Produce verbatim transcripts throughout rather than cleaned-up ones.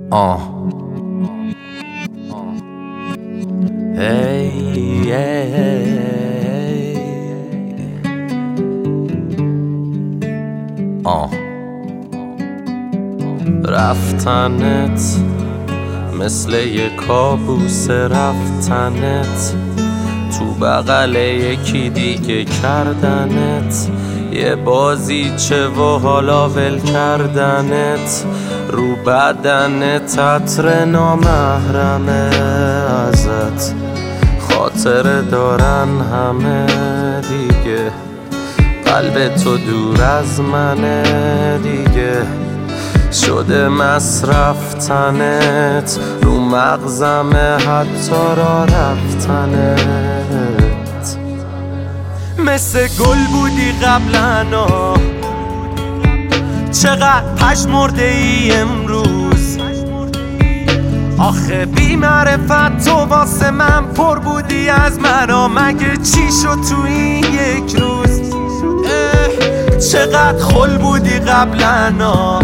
آه هی آه رفتنت مثل یه کابوس، رفتنت تو بغل یکی دیگه کردنت، یه بازیچه و حالا ول کردنت، رو بدنت عطر نامحرمه ازت، خاطره دارن همه دیگه، قلب تو دور از منه دیگه، شده مصرفتنت، رو مغزمه حتی را رفتنت. مثل گل بودی قبلنا، چقدر پشمرده ای امروز، آخه بی معرفت تو واسه من پر بودی از مرا، مگه چی شد تو این یک روز؟ چقدر خل بودی قبلنا،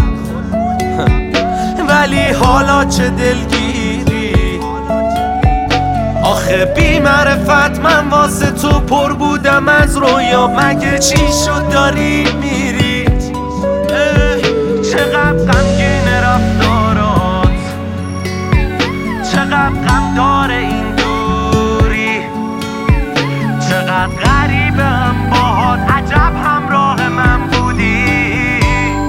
ولی حالا چه دلگیری، آخه بی معرفت من واسه تو پر بودم از رویا، مگه چی شد داری میری؟ چقدر غمگین رفتارات، چقدر غم داره این دوری، چقدر غریبم باهات، عجب همراه من بودی،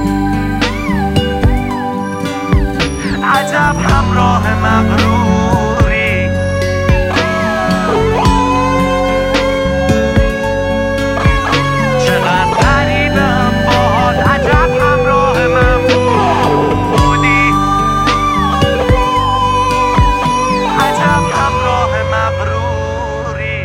عجب همراه مغروری. چقدر غریبم باهات، عجب همراه من بودی، عجب همراه مغروری.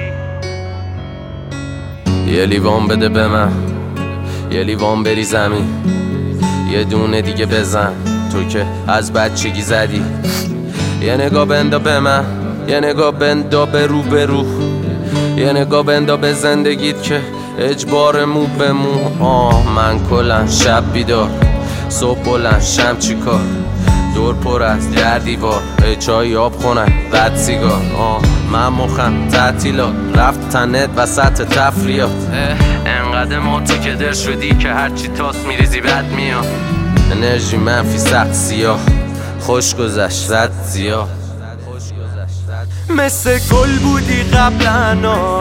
یه لیوان بده به من، یه لیوان بری زمین، یه دونه دیگه بزن تو که از بچگی زدی، یه نگاه بندا به من، یه نگاه بندا به رو به رو، یه نگاه بندا به زندگیت که اجبار مو به مو. آه من کلن شب بیدار، صبح بلند شم چی کار، دور پر از در دیوار، ای چای آب خونک رد سیگار. آه من مخم تعطیلات، رفتنت وسط تفریات، انقدر ما تو که در شدی که هرچی تاس میریزی بد میاد، انرژی منفی سخت سیاه، خوش گذشت رد زیاد. مثل گل بودی قبلنا،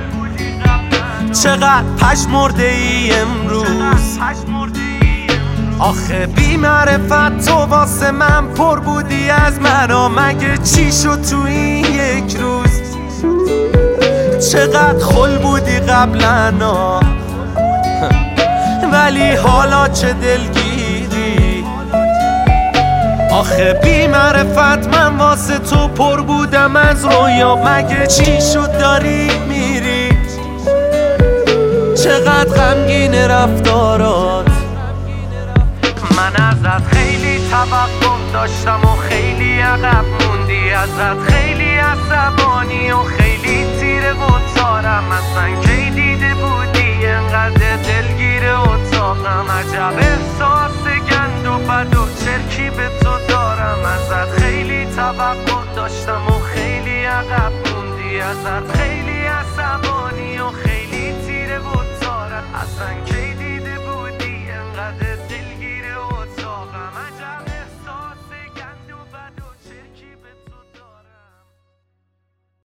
چقدر پشمرده ای امروز، آخه بی معرفت تو واسه من پر بودی از مرا، مگه چی شد تو این یک روز؟ چقدر خل بودی قبلنا، ولی حالا چه دلگیری، آخه بی معرفت من واسه تو پر بودم از رویا، مگه چی شد داری میری؟ چقدر غمگین رفتارات، من ازت خیلی توقع داشتم و خیلی عقب موندی، ازت خیلی عصبانی و خیلی تیره و تارم، اصلا کی دیده بودی انقدر دلگیر اتاقم، عجب احساس گند و بد و چرکی به تو دارم، ازت خیلی توقع داشتم و خیلی عقب موندی، ازت خیلی عصبانی و خیلی تیره و تارم، اصلا کی دیده